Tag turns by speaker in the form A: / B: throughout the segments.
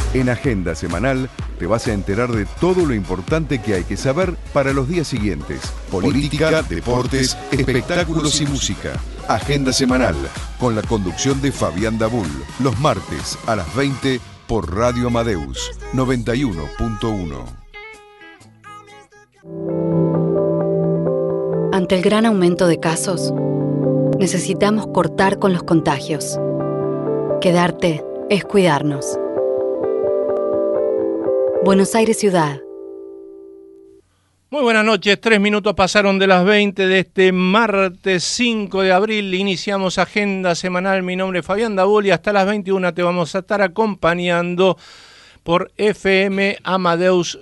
A: En Agenda Semanal te vas a enterar de todo lo importante que hay que saber para los días siguientes. Política, deportes, espectáculos y música. Agenda Semanal, con la conducción de Fabián Dabul, los martes a las 20 por Radio Amadeus 91.1.
B: Ante el gran aumento de casos, necesitamos cortar con los contagios. Quedarte es cuidarnos. Buenos Aires Ciudad.
C: Muy buenas noches, 3 minutos pasaron de las 20 de este martes 5 de abril. Iniciamos Agenda Semanal, mi nombre es Fabián Dabul y hasta las 21 te vamos a estar acompañando por FM Amadeus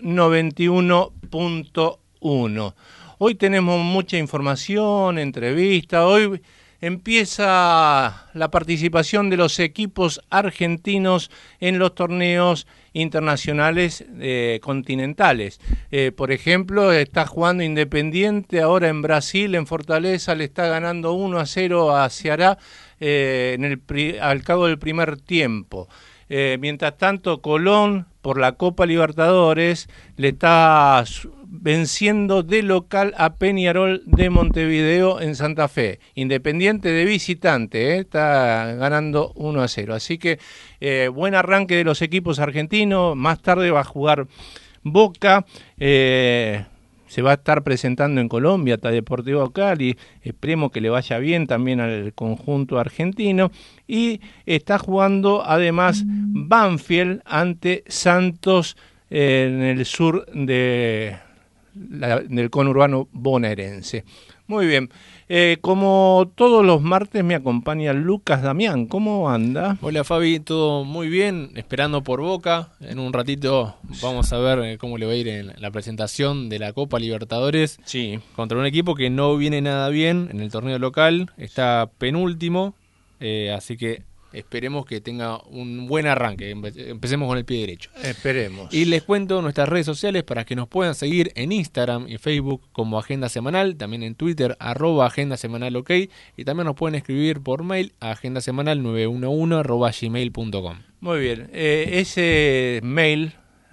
C: 91.1. Hoy tenemos mucha información, entrevista, hoy empieza la participación de los equipos argentinos en los torneos internacionales continentales. Por ejemplo, está jugando Independiente ahora en Brasil, en Fortaleza, le está ganando 1-0 a Ceará al cabo del primer tiempo. Mientras tanto, Colón, por la Copa Libertadores, le está venciendo de local a Peñarol de Montevideo en Santa Fe. Independiente de visitante, está ganando 1-0. Así que buen arranque de los equipos argentinos. Más tarde va a jugar Boca. Se va a estar presentando en Colombia, hasta Deportivo Cali. Esperemos que le vaya bien también al conjunto argentino. Y está jugando además Banfield ante Santos en el sur del conurbano bonaerense. Muy bien. Como todos los martes me acompaña Lucas Damián. ¿Cómo anda?
D: Hola Fabi, todo muy bien, esperando por Boca. En un ratito vamos a ver cómo le va a ir en la presentación de la Copa Libertadores.
C: Sí.
D: Contra un equipo que no viene nada bien en el torneo local, está penúltimo, así que esperemos que tenga un buen arranque. Empecemos con el pie derecho.
C: Esperemos.
D: Y les cuento nuestras redes sociales para que nos puedan seguir en Instagram y Facebook como Agenda Semanal, también en Twitter, @Agenda Semanal OK, y también nos pueden escribir por mail a agendasemanal911@gmail.com.
C: Muy bien. Ese mail,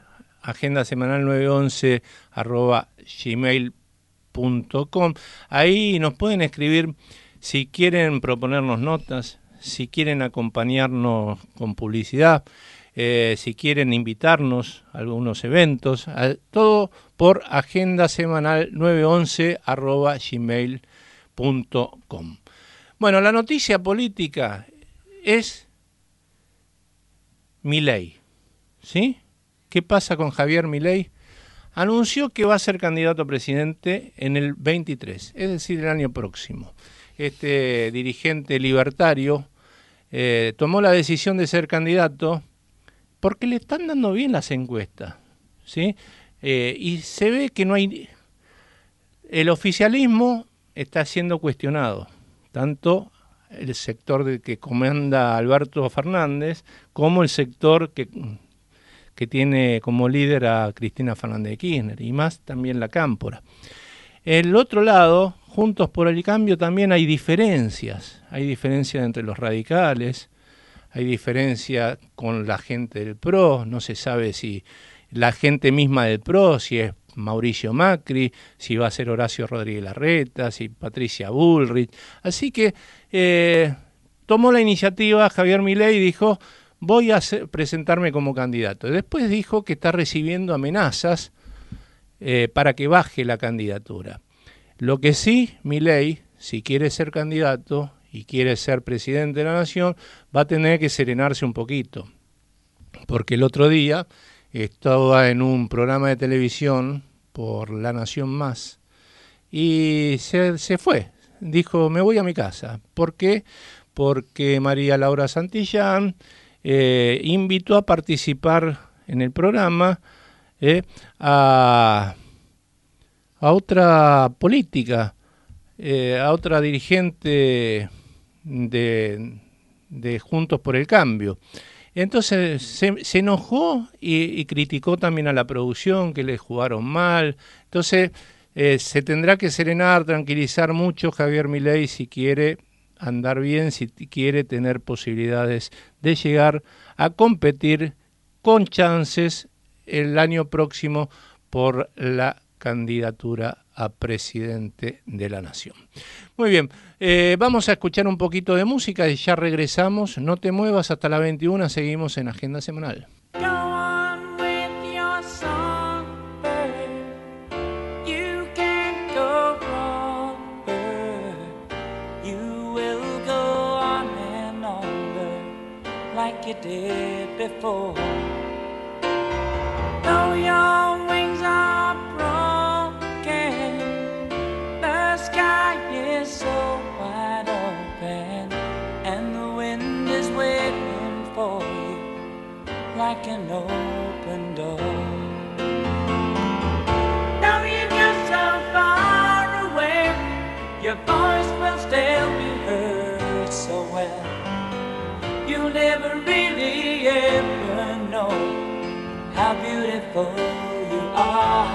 C: agendasemanal911@gmail.com, ahí nos pueden escribir si quieren proponernos notas, si quieren acompañarnos con publicidad, si quieren invitarnos a algunos eventos, todo por agendasemanal911@gmail.com. Bueno, la noticia política es Milei, ¿sí? ¿Qué pasa con Javier Milei? Anunció que va a ser candidato a presidente en el 23, es decir, el año próximo. Este dirigente libertario tomó la decisión de ser candidato porque le están dando bien las encuestas, ¿sí? Y se ve que no hay... El oficialismo está siendo cuestionado, tanto el sector que comanda Alberto Fernández como el sector que tiene como líder a Cristina Fernández de Kirchner, y más también la Cámpora. El otro lado, Juntos por el Cambio, también hay diferencias entre los radicales, hay diferencias con la gente del PRO, no se sabe si la gente misma del PRO, si es Mauricio Macri, si va a ser Horacio Rodríguez Larreta, si Patricia Bullrich. Así que tomó la iniciativa Javier Milei y dijo, voy a presentarme como candidato. Después dijo que está recibiendo amenazas para que baje la candidatura. Lo que sí, Milei, si quiere ser candidato y quiere ser presidente de la nación, va a tener que serenarse un poquito. Porque el otro día estaba en un programa de televisión por La Nación Más y se fue. Dijo, me voy a mi casa. ¿Por qué? Porque María Laura Santillán invitó a participar en el programa a otra política, a otra dirigente de Juntos por el Cambio. Entonces se enojó y criticó también a la producción, que le jugaron mal. Entonces se tendrá que serenar, tranquilizar mucho Javier Milei si quiere andar bien, si quiere tener posibilidades de llegar a competir con chances el año próximo por la candidatura a presidente de la Nación. Muy bien, vamos a escuchar un poquito de música y ya regresamos. No te muevas, hasta las 21 seguimos en Agenda Semanal.
E: You did before. Though your wings are broken, the sky is so wide open, and the wind is waiting for you like an open door. Though you get so far away, your voice will still be heard so well. You'll never really ever know how beautiful you are.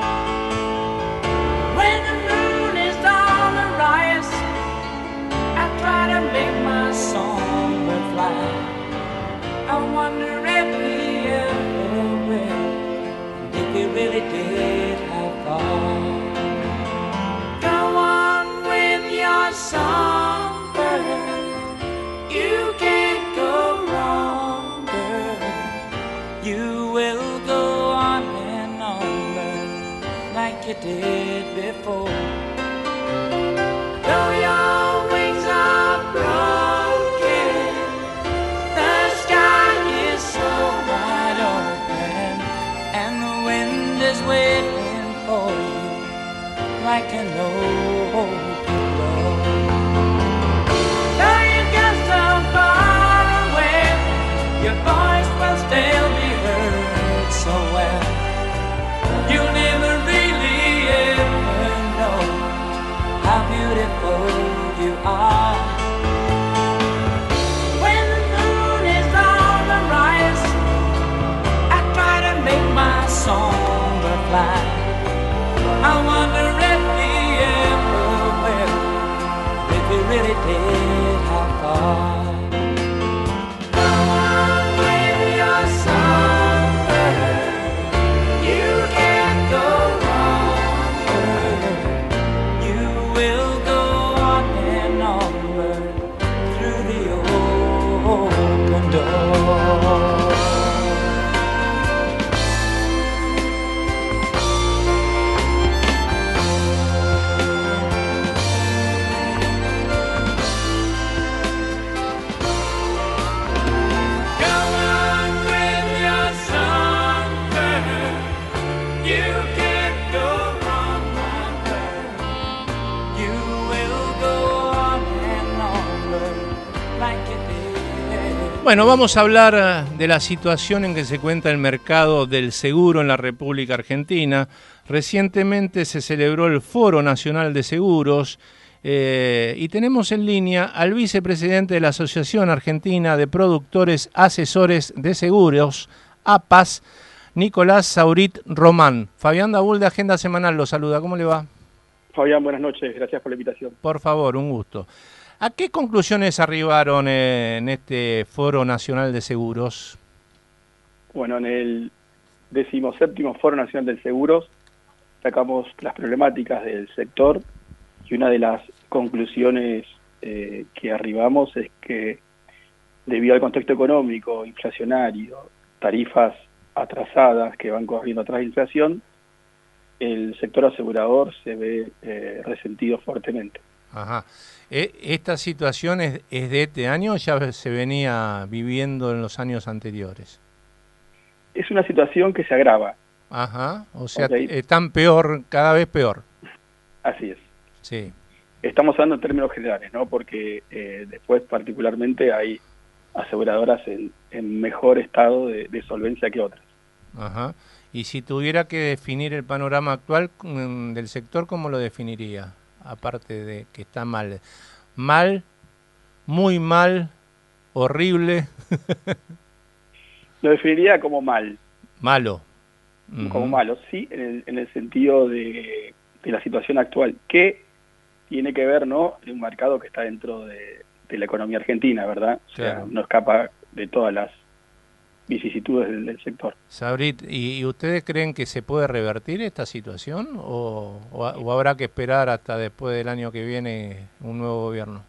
E: When the moon is on the rise, I try to make my songbird fly. I wonder if we ever will, if we really did, how far. Go on with your songbird, you can't go wrong, girl. You will go on and on, but like you did before. Though your wings are broken, the sky is so wide open, and the wind is waiting for you like an open door. Though you get so far away, your voice will still be heard so well. You'll never really ever know how beautiful you are. When the moon is on the rise, I try to make my songbird fly. I wonder if we ever will, if we really did, how far.
C: Bueno, vamos a hablar de la situación en que se encuentra el mercado del seguro en la República Argentina. Recientemente se celebró el Foro Nacional de Seguros y tenemos en línea al vicepresidente de la Asociación Argentina de Productores Asesores de Seguros, APAS, Nicolás Saurit Román. Fabián Dabul de Agenda Semanal lo saluda. ¿Cómo le va?
F: Fabián, buenas noches. Gracias por la invitación.
C: Por favor, un gusto. ¿A qué conclusiones arribaron en este Foro Nacional de Seguros?
F: Bueno, en el 17º Foro Nacional de Seguros sacamos las problemáticas del sector y una de las conclusiones que arribamos es que debido al contexto económico, inflacionario, tarifas atrasadas que van corriendo atrás de inflación, el sector asegurador se ve resentido fuertemente.
C: Ajá. ¿Esta situación es de este año o ya se venía viviendo en los años anteriores?
F: Es una situación que se agrava.
C: Ajá, o sea, están peor, cada vez peor.
F: Así es.
C: Sí.
F: Estamos hablando en términos generales, ¿no? Porque después particularmente hay aseguradoras en mejor estado de solvencia que otras.
C: Ajá. Y si tuviera que definir el panorama actual del sector, ¿cómo lo definiría? Aparte de que está mal. Mal, muy mal, horrible.
F: Lo definiría como mal.
C: Malo.
F: Como malo, sí, en el sentido de la situación actual, que tiene que ver, ¿no?, en un mercado que está dentro de la economía argentina, ¿verdad? O sea,
C: claro,
F: no escapa de todas las vicisitudes del sector.
C: Sabrit, ¿y ustedes creen que se puede revertir esta situación o habrá que esperar hasta después del año que viene un nuevo gobierno?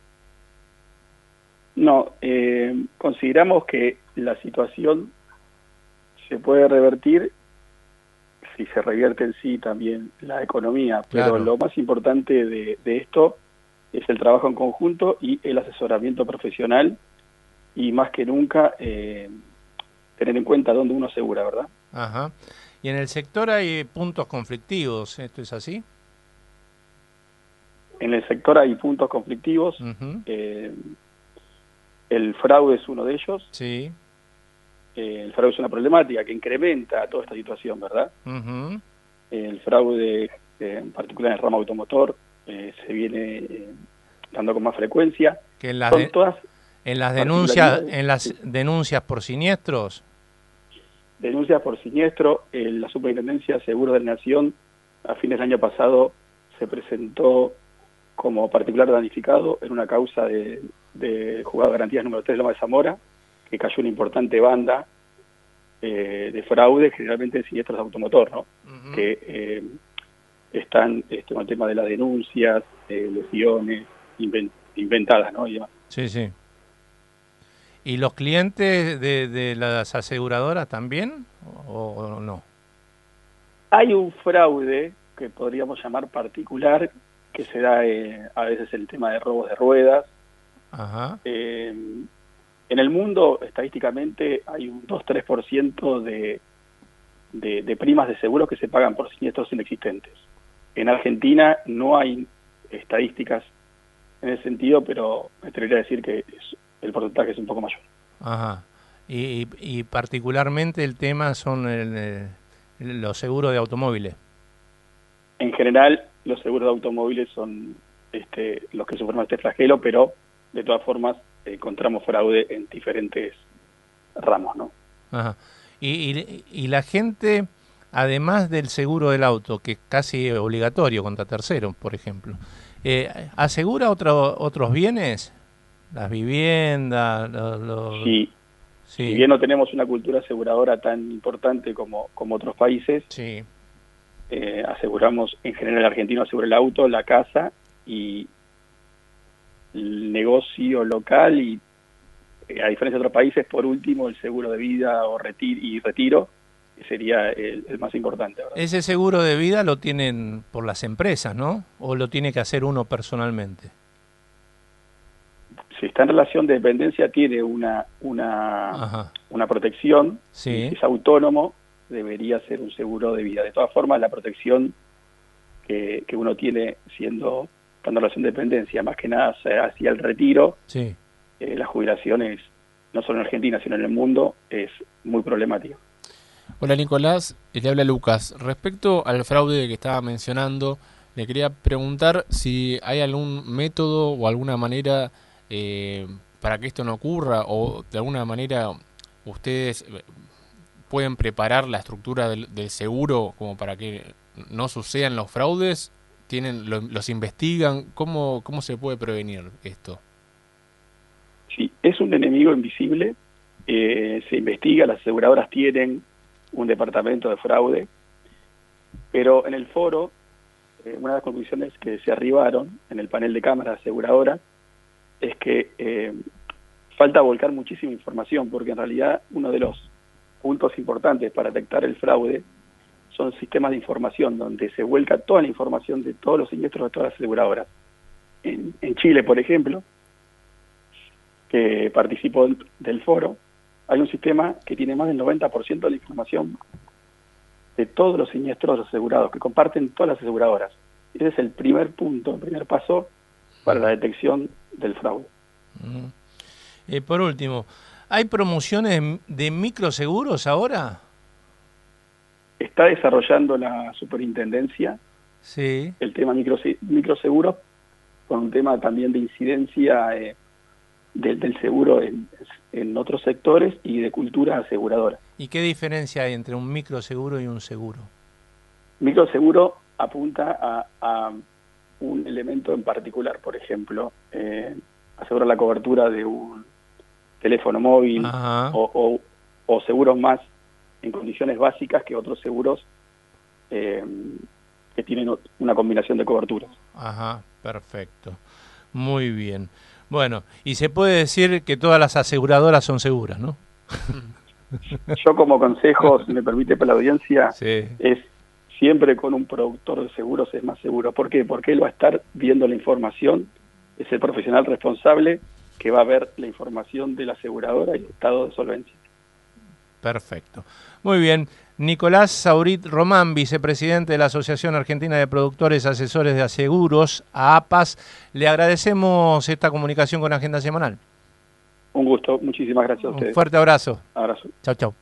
F: No, consideramos que la situación se puede revertir si se revierte en sí también la economía, pero
C: Claro.
F: lo más importante de esto es el trabajo en conjunto y el asesoramiento profesional y más que nunca tener en cuenta dónde uno asegura, ¿verdad?
C: Ajá. Y en el sector hay puntos conflictivos, ¿esto es así?
F: En el sector hay puntos conflictivos,
C: Ujú.
F: el fraude es uno de ellos,
C: Sí.
F: el fraude es una problemática que incrementa toda esta situación, ¿verdad?
C: Ujú.
F: El fraude, en particular en el ramo automotor, se viene dando con más frecuencia.
C: Que en las,
F: Son todas
C: en las
F: particularidades.
C: denuncias por siniestros.
F: Denuncias por siniestro. La Superintendencia de Seguros de la Nación a fines del año pasado se presentó como particular damnificado en una causa de juzgado de garantías número 3 de Loma de Zamora, que cayó una importante banda de fraude, generalmente de siniestros de automotor, ¿no?
C: Ujú.
F: Que están con el tema de las denuncias, lesiones inventadas, ¿no? Y demás.
C: Sí, sí. ¿Y los clientes de las aseguradoras también o no?
F: Hay un fraude que podríamos llamar particular, que se da a veces el tema de robos de ruedas.
C: Ajá.
F: En el mundo, estadísticamente, hay un 2-3% de primas de seguro que se pagan por siniestros inexistentes. En Argentina no hay estadísticas en ese sentido, pero me atrevería a decir que el porcentaje es un poco mayor.
C: Ajá. Y particularmente el tema son los seguros de automóviles.
F: En general, los seguros de automóviles son los que sufren este flagelo, pero de todas formas encontramos fraude en diferentes ramos, ¿no?
C: Ajá. Y la gente, además del seguro del auto, que es casi obligatorio contra terceros, por ejemplo, ¿asegura otros bienes? Las viviendas,
F: Si
C: sí,
F: bien no tenemos una cultura aseguradora tan importante como otros países,
C: sí.
F: aseguramos, en general el argentino asegura el auto, la casa y el negocio local y a diferencia de otros países, por último, el seguro de vida o retiro, que sería el más importante, ¿verdad?
C: Ese seguro de vida lo tienen por las empresas, ¿no? ¿O lo tiene que hacer uno personalmente?
F: Si está en relación de dependencia, tiene una protección.
C: Sí.
F: Y si es autónomo, debería ser un seguro de vida. De todas formas, la protección que uno tiene estando en relación de dependencia, más que nada hacia el retiro,
C: Sí.
F: las jubilaciones, no solo en Argentina, sino en el mundo, es muy problemática.
D: Hola Nicolás, le habla Lucas. Respecto al fraude que estaba mencionando, le quería preguntar si hay algún método o alguna manera para que esto no ocurra, o de alguna manera ustedes pueden preparar la estructura del seguro como para que no sucedan los fraudes. ¿Los investigan? ¿Cómo se puede prevenir esto?
F: Sí, es un enemigo invisible, se investiga, las aseguradoras tienen un departamento de fraude, pero en el foro, una de las conclusiones que se arribaron en el panel de cámaras aseguradoras es que falta volcar muchísima información, porque en realidad uno de los puntos importantes para detectar el fraude son sistemas de información donde se vuelca toda la información de todos los siniestros de todas las aseguradoras. En Chile, por ejemplo, que participó del foro, hay un sistema que tiene más del 90% de la información de todos los siniestros asegurados, que comparten todas las aseguradoras. Ese es el primer punto, el primer paso para la detección del fraude.
C: Por último, ¿hay promociones de microseguros ahora?
F: Está desarrollando la superintendencia
C: Sí.
F: el tema microseguros, con un tema también de incidencia del seguro en otros sectores y de cultura aseguradora.
C: ¿Y qué diferencia hay entre un microseguro y un seguro?
F: Microseguro apunta a un elemento en particular, por ejemplo, asegura la cobertura de un teléfono móvil o o seguros más en condiciones básicas que otros seguros que tienen una combinación de coberturas.
C: Ajá, perfecto. Muy bien. Bueno, y se puede decir que todas las aseguradoras son seguras, ¿no?
F: Yo como consejo, si me permite para la audiencia,
C: Sí.
F: es siempre con un productor de seguros es más seguro. ¿Por qué? Porque él va a estar viendo la información, es el profesional responsable que va a ver la información de la aseguradora y el estado de solvencia.
C: Perfecto. Muy bien. Nicolás Saurit Román, vicepresidente de la Asociación Argentina de Productores Asesores de Seguros, AAPAS. Le agradecemos esta comunicación con Agenda Semanal.
F: Un gusto, muchísimas gracias a ustedes.
C: Un fuerte abrazo.
F: Abrazo.
C: Chau, chau.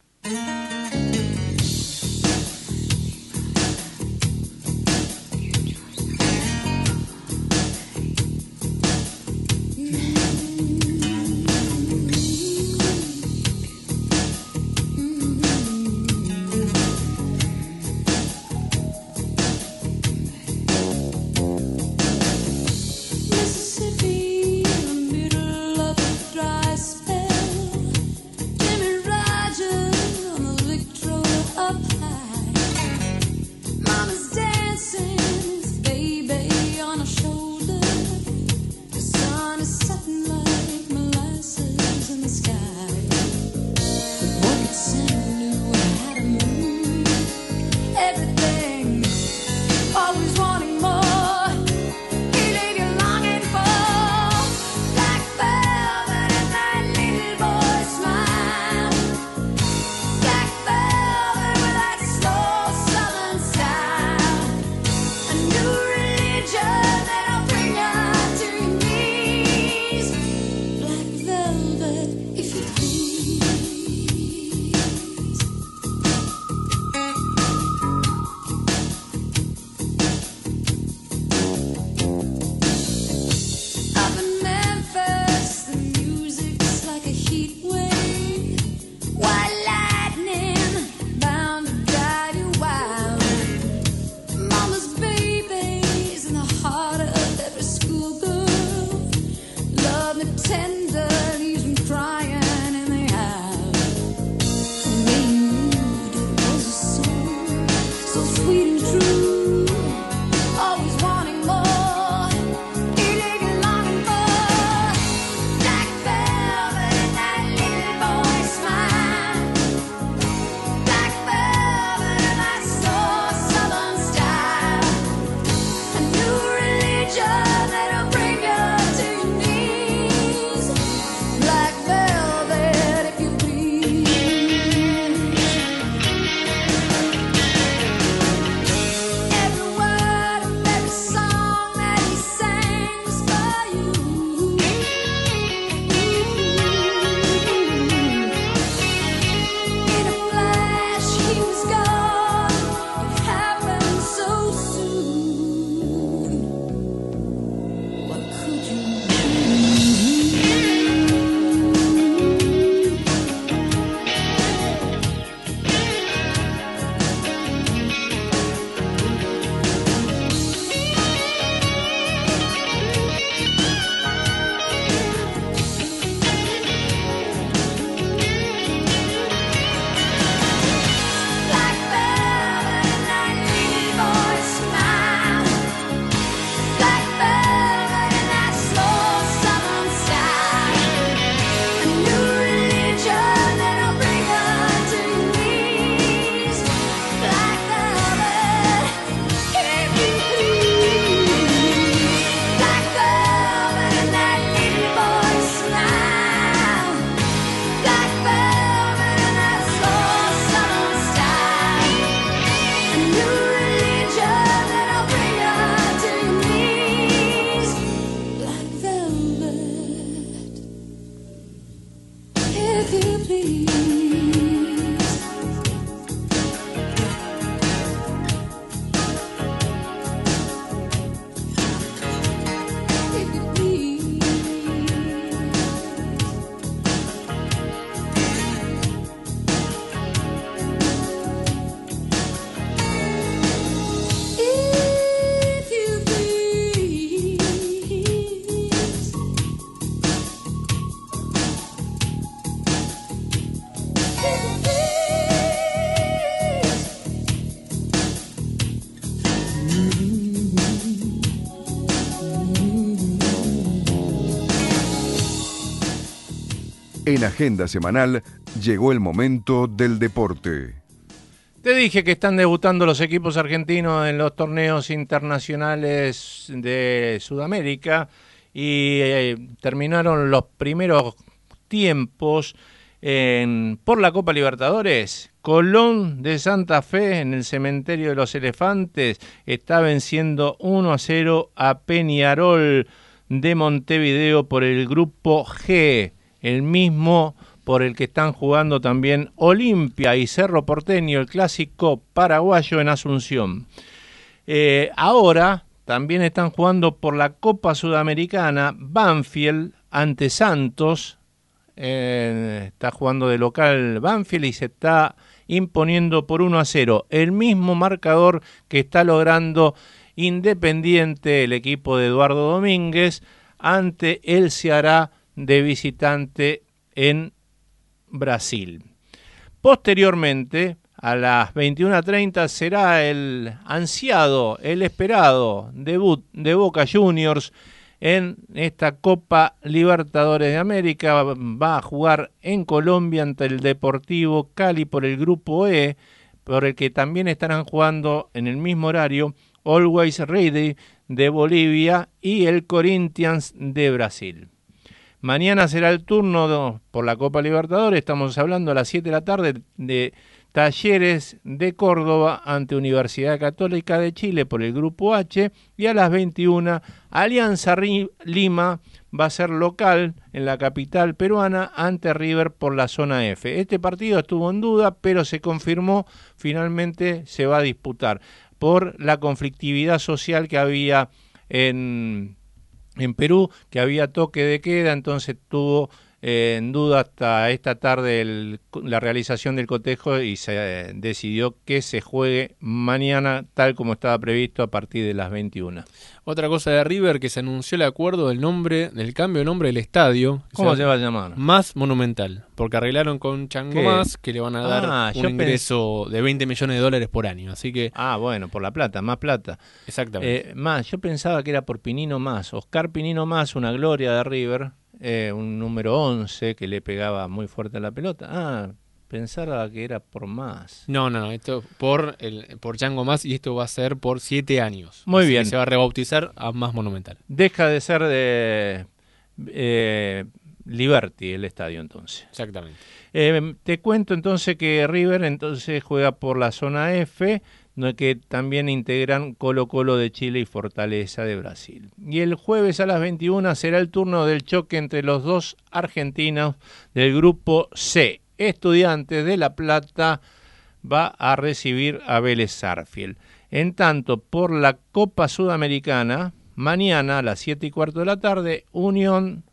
G: Mississippi, middle of a dry spell. Jimmy Rogers on the Victrola up high. Mama's dancing, his baby on her shoulder. The sun is setting like molasses in the sky. The boy could sing knew how to move everything, always wanting more. If you please.
A: En Agenda Semanal llegó el momento del deporte.
C: Te dije que están debutando los equipos argentinos en los torneos internacionales de Sudamérica y terminaron los primeros tiempos por la Copa Libertadores. Colón de Santa Fe en el Cementerio de los Elefantes está venciendo 1-0 a Peñarol de Montevideo por el grupo G, el mismo por el que están jugando también Olimpia y Cerro Porteño, el clásico paraguayo en Asunción. Ahora también están jugando por la Copa Sudamericana Banfield ante Santos. Está jugando de local Banfield y se está imponiendo por 1-0. El mismo marcador que está logrando Independiente, el equipo de Eduardo Domínguez, ante el Ceará de visitante en Brasil. Posteriormente, a las 21:30 será el ansiado, el esperado debut de Boca Juniors en esta Copa Libertadores de América. Va a jugar en Colombia ante el Deportivo Cali por el grupo E, por el que también estarán jugando en el mismo horario Always Ready de Bolivia y el Corinthians de Brasil. Mañana será el turno por la Copa Libertadores, estamos hablando a las 7 de la tarde de Talleres de Córdoba ante Universidad Católica de Chile por el Grupo H, y a las 21 Alianza Lima va a ser local en la capital peruana ante River por la zona F. Este partido estuvo en duda, pero se confirmó, finalmente se va a disputar por la conflictividad social que había en Perú, que había toque de queda, entonces tuvo en duda hasta esta tarde la realización del cotejo y se decidió que se juegue mañana tal como estaba previsto a partir de las 21.
D: Otra cosa de River, que se anunció el acuerdo del cambio de nombre del estadio.
C: ¿Cómo se va a llamar?
D: Más Monumental, porque arreglaron con Chango Más que le van a dar un ingreso de $20 millones por año, así que...
C: bueno, por la plata, más plata.
D: Exactamente.
C: Yo pensaba que era por Pinino Más, Oscar Pinino Más, una gloria de River, un número 11 que le pegaba muy fuerte a la pelota. Pensaba que era por Más.
D: No, esto por Chango Más, y esto va a ser por 7 años.
C: Muy
D: así
C: bien.
D: Se va a rebautizar a Más Monumental.
C: Deja de ser de Liberty el estadio entonces.
D: Exactamente.
C: Te cuento entonces que River entonces juega por la zona F, que también integran Colo-Colo de Chile y Fortaleza de Brasil. Y el jueves a las 21 será el turno del choque entre los dos argentinos del grupo C. Estudiantes de La Plata va a recibir a Vélez Sarsfield. En tanto, por la Copa Sudamericana, mañana a las 7:15 de la tarde, Unión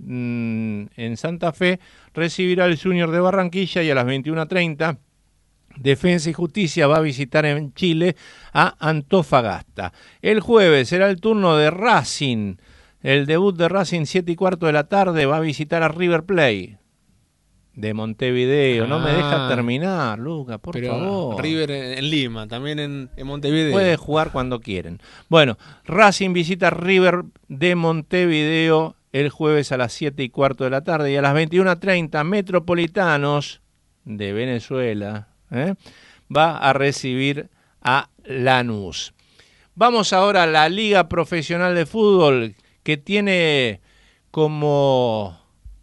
C: en Santa Fe recibirá al Junior de Barranquilla, y a las 21:30 Defensa y Justicia va a visitar en Chile a Antofagasta. El jueves será el turno de Racing. El debut de Racing, 7:15 de la tarde, va a visitar a River Plate de Montevideo. No me deja terminar, Luca, por favor.
D: River en Lima, también en Montevideo.
C: Puede jugar cuando quieren. Bueno, Racing visita a River de Montevideo el jueves a las 7:15 de la tarde, y a las 21:30 Metropolitanos de Venezuela va a recibir a Lanús. Vamos ahora a la Liga Profesional de Fútbol, que tiene como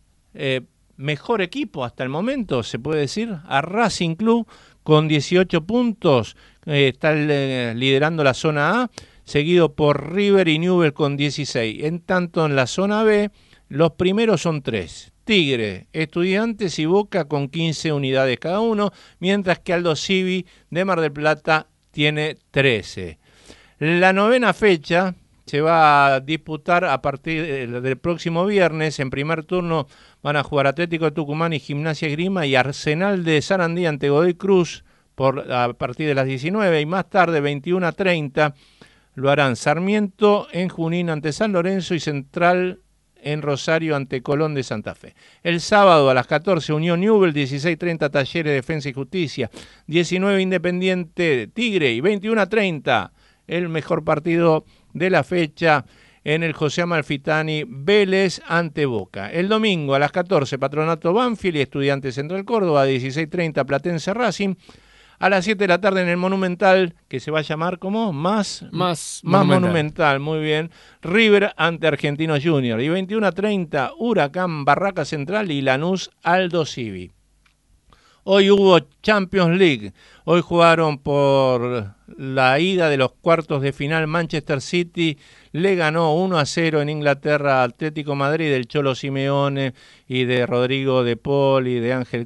C: mejor equipo hasta el momento, se puede decir, a Racing Club con 18 puntos, está liderando la zona A, seguido por River y Newell's con 16. En tanto, en la zona B, los primeros son 3. Tigre, Estudiantes y Boca con 15 unidades cada uno, mientras que Aldo Civi de Mar del Plata tiene 13. La novena fecha se va a disputar a partir del próximo viernes. En primer turno van a jugar Atlético de Tucumán y Gimnasia Esgrima, y Arsenal de Sarandí ante Godoy Cruz a partir de las 19, y más tarde 21:30 lo harán Sarmiento en Junín ante San Lorenzo y Central en Rosario ante Colón de Santa Fe. El sábado a las 14 Unión Newell's, 16:30 Talleres Defensa y Justicia, 19 Independiente Tigre, y 21:30 el mejor partido de la fecha en el José Amalfitani Vélez ante Boca. El domingo a las 14, Patronato Banfield y Estudiantes Central Córdoba, 16:30 Platense Racing. A las 7 de la tarde en el Monumental, que se va a llamar como Más Monumental, muy bien. River ante Argentinos Junior. Y 21:30 Huracán Barraca Central y Lanús Aldo Civi. Hoy hubo Champions League. Hoy jugaron por la ida de los cuartos de final. Manchester City le ganó 1-0 en Inglaterra a Atlético Madrid del Cholo Simeone y de Rodrigo de Paul y de Ángel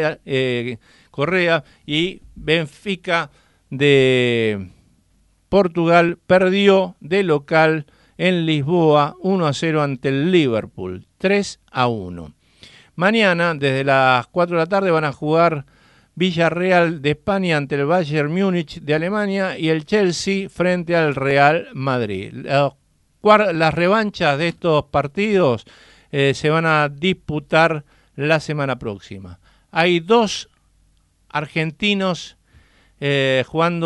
C: Correa, y Benfica de Portugal perdió de local en Lisboa 1-0 ante el Liverpool, 3-1. Mañana, desde las 4 de la tarde, van a jugar Villarreal de España ante el Bayern Múnich de Alemania y el Chelsea frente al Real Madrid. Las revanchas de estos partidos se van a disputar la semana próxima. Hay 2 argentinos que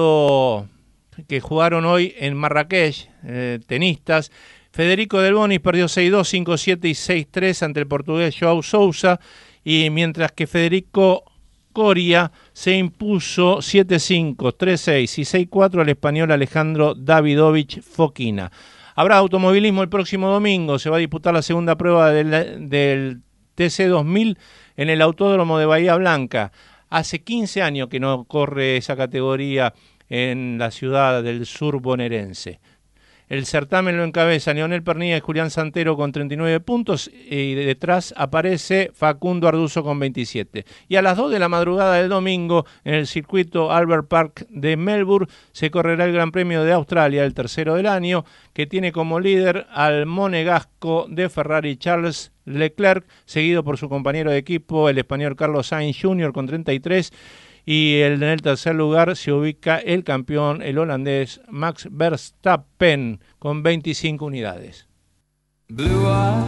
C: jugaron hoy en Marrakech, tenistas. Federico Del Bonis perdió 6-2, 5-7 y 6-3 ante el portugués João Sousa, y mientras que Federico Coria se impuso 7-5, 3-6 y 6-4 al español Alejandro Davidovich Fokina. Habrá automovilismo el próximo domingo, se va a disputar la segunda prueba del TC2000 en el Autódromo de Bahía Blanca. Hace 15 años que no corre esa categoría en la ciudad del sur bonaerense. El certamen lo encabeza Leonel Pernilla y Julián Santero con 39 puntos y detrás aparece Facundo Arduzo con 27. Y a las 2 de la madrugada del domingo en el circuito Albert Park de Melbourne se correrá el Gran Premio de Australia, el tercero del año, que tiene como líder al monegasco de Ferrari Charles Leclerc, seguido por su compañero de equipo, el español Carlos Sainz Jr. con 33, y en el tercer lugar se ubica el campeón, el holandés Max Verstappen, con 25 unidades.
H: Blue eyes,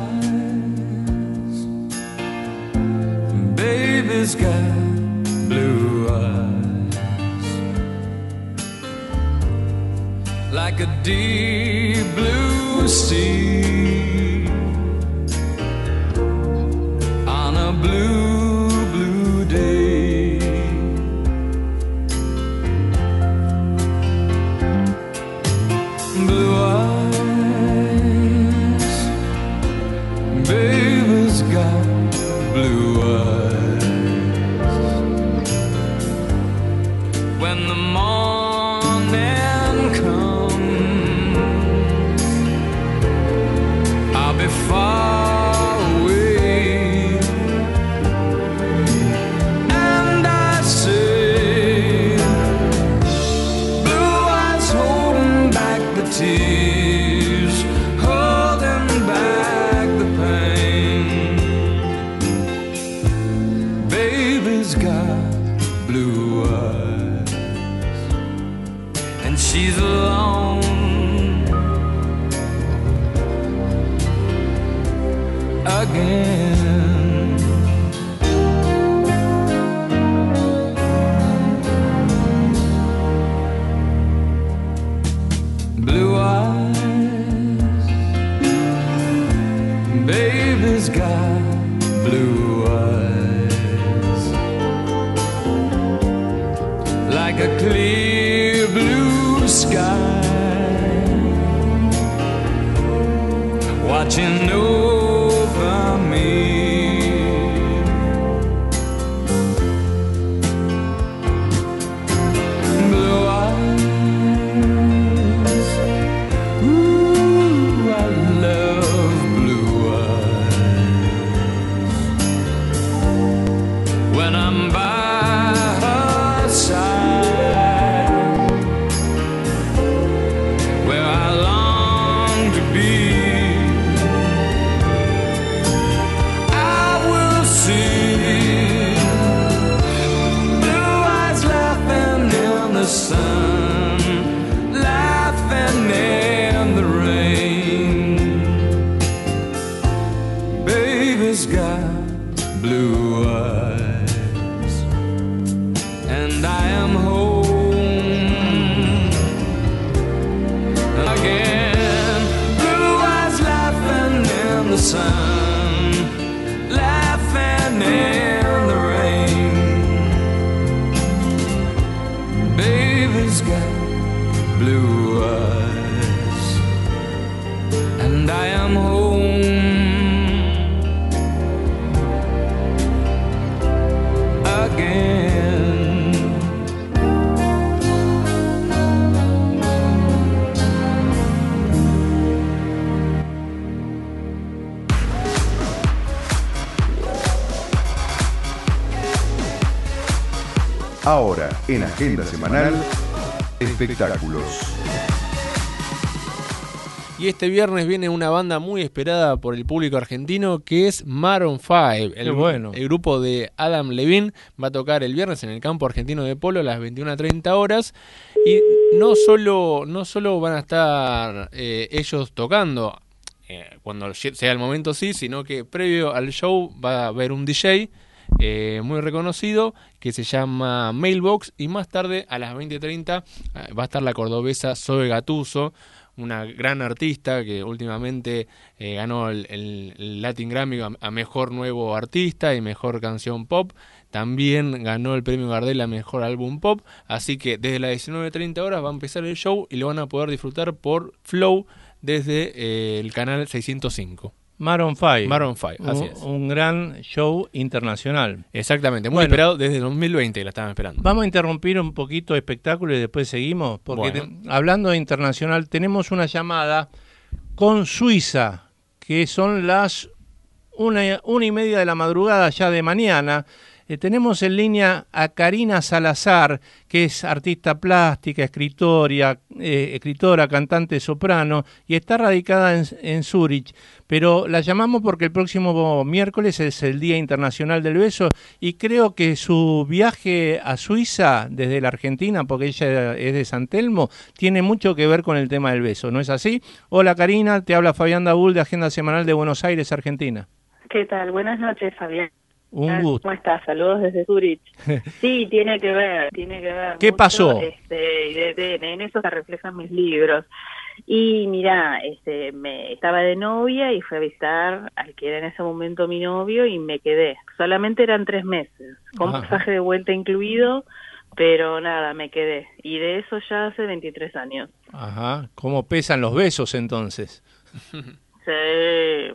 H: baby's got blue eyes, like a deep blue sea, on a blue, blue day. Blue eyes, baby's got blue eyes. When the morning comes, I'll be far away, and I say, blue eyes holding back the tears, holding back the pain. Baby's got blue eyes, and she's alone again. Blue eyes, baby's got blue eyes, like a clear blue sky, watching over me. Blue eyes, ooh, I love blue eyes. When I'm by her side, where I long to be, I will see blue eyes laughing in the sun, laughing in the rain. Baby's got blue eyes, and I am home again. Blue eyes, baby's got blue eyes, and I am home again.
A: Ahora, en Agenda Semanal, espectáculos.
D: Y este viernes viene una banda muy esperada por el público argentino, que es Maroon 5. El grupo de Adam Levine va a tocar el viernes en el campo argentino de polo a las 21:30 horas. Y no solo van a estar ellos tocando, cuando sea el momento sí, sino que previo al show va a haber un DJ muy reconocido que se llama Mailbox, y más tarde a las 20:30 va a estar la cordobesa Zoe Gattuso, una gran artista que últimamente ganó el Latin Grammy a Mejor Nuevo Artista y Mejor Canción Pop. También ganó el premio Gardel a Mejor Álbum Pop. Así que desde las 19:30 horas va a empezar el show y lo van a poder disfrutar por Flow desde el canal 605.
C: Maroon 5.
D: Maroon 5, así es.
C: Un gran show internacional.
D: Exactamente, muy esperado desde 2020, la estaban esperando.
C: Vamos a interrumpir un poquito el espectáculo y después seguimos, porque hablando de internacional, tenemos una llamada con Suiza, que son las 1:30 de la madrugada ya de mañana. Tenemos en línea a Karina Salazar, que es artista plástica, escritora, cantante soprano, y está radicada en Zúrich. Pero la llamamos porque el próximo miércoles es el Día Internacional del Beso, y creo que su viaje a Suiza desde la Argentina, porque ella es de San Telmo, tiene mucho que ver con el tema del beso, ¿no es así? Hola Karina, te habla Fabián Dabull de Agenda Semanal de Buenos Aires, Argentina.
I: ¿Qué tal? Buenas noches, Fabián.
C: Un gusto.
I: ¿Cómo estás? Saludos desde Zurich. Sí, tiene que ver.
C: ¿Qué
I: mucho,
C: pasó?
I: En eso se reflejan mis libros. Y mira, me estaba de novia y fui a visitar al que era en ese momento mi novio y me quedé. Solamente eran 3 meses, con pasaje de vuelta incluido, pero nada, me quedé. Y de eso ya hace 23 años.
C: Ajá. ¿Cómo pesan los besos entonces?
I: Sí.